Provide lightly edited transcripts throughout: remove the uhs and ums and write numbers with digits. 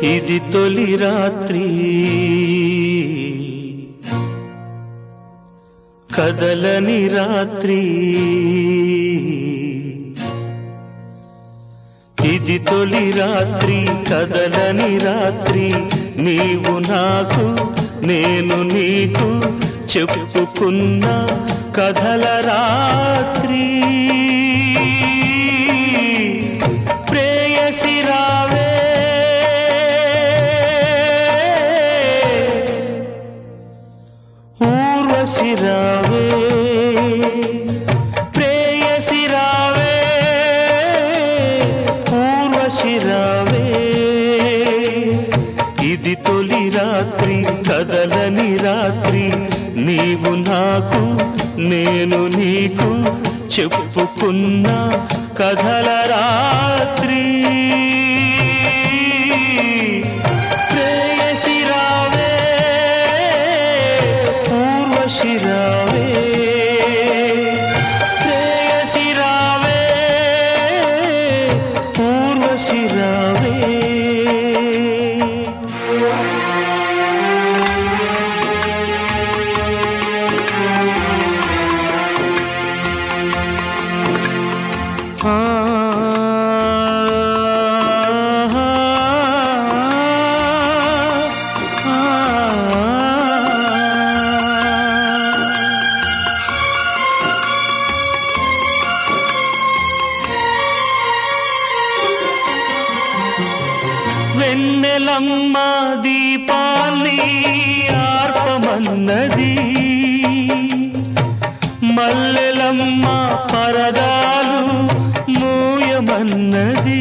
ఇది తొలి రాత్రి కదలని రాత్రి ఇది తొలి రాత్రి కదలని రాత్రి నీవు నాకు నేను నీకు చెప్పుకున్న కథల రాత్రి ప్రేయసి రావే ఊర్వశి రావే ప్రేయసి రావే ఊర్వశి రావే ఇది తొలి రాత్రి కదలని రాత్రి నీవు నాకు నేను నీకు చెప్పుకున్న కథల రాత్రి ప్రేయసి రావే ఊర్వశి రావే ప్రేయసి రావే ఊర్వశి రావే వెన్నెలమ్మ దీపాన్ని ఆర్పమన్నది మల్లెలమ్మ పరదాలు మూయమన్నది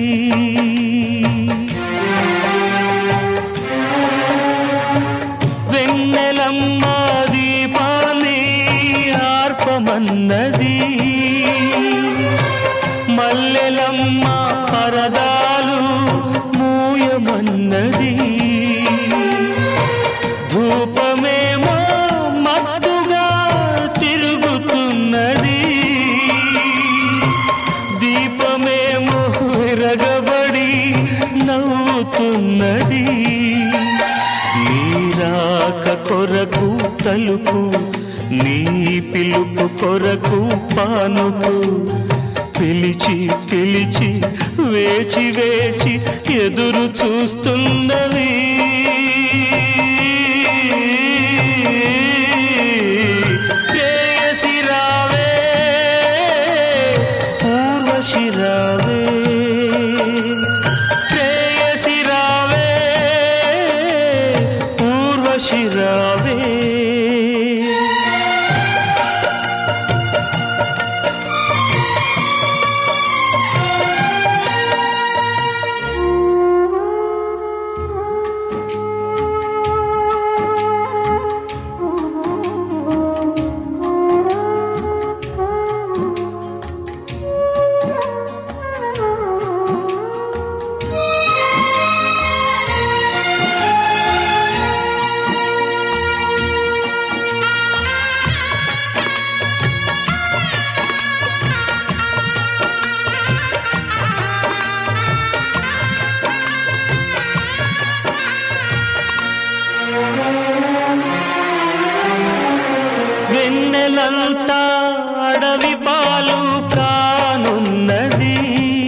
వెన్నెలమ్మ దీపాన్ని ఆర్పమన్నది మల్లెలమ్మ పరదాలు మూయమన్నది ధూపమేమో మత్తుగా తిరుగుతున్నది దీపమేమో విరగబడి నవ్వుతున్నది నీరాక కొరకు తలుపు నీ పిలుపు కొరకు పానుపు పిలిచి పిలిచి వేచి వేచి ఎదురు చూస్తున్నవి ప్రేయసి రావే ఊర్వశి రావే ప్రేయసి రావే ఊర్వశి రావే వెన్నెలంతా అడవి పాలు కానున్నది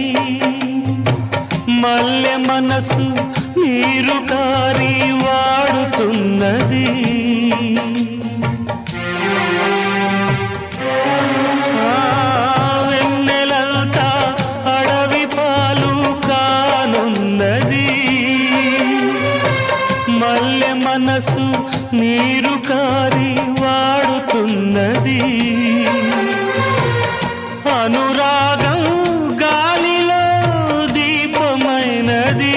మల్లె మనసు నీరు కారి వాడుతున్నది వెన్నెలంతా అడవి పాలు కానున్నది మల్లె మనసు నీరు కారి వాడుతున్నది అనురాగం గాలిలో దీపమైనది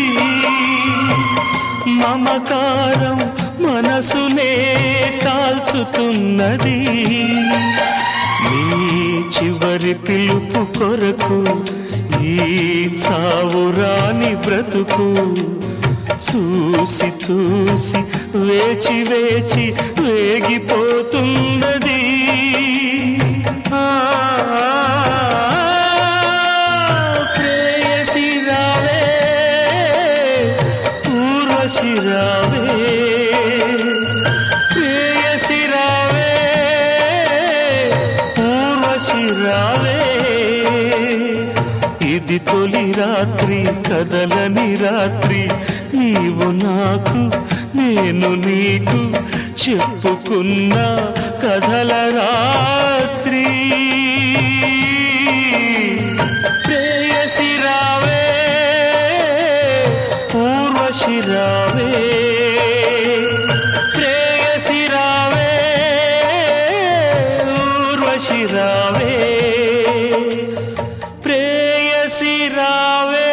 మమకారం మనసునే కాల్చుతున్నది నీ చివరి పిలుపు కొరకు ఈ చావురాని బ్రతుకు చూసి చూసి వేచి వేచి వేగిపోతున్నది ప్రేయసి రావే రావే ఇది తొలి రాత్రి కదలని రాత్రి నీవు నాకు నేను నీకు చెప్పుకున్న కథల రాత్రి ప్రేయసి రావే ఊర్వశి రావే ప్రేయసి రావే ఊర్వశి రావే ప్రేయసి రావే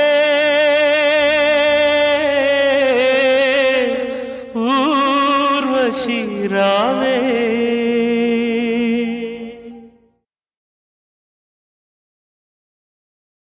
ఊర్వశి రావే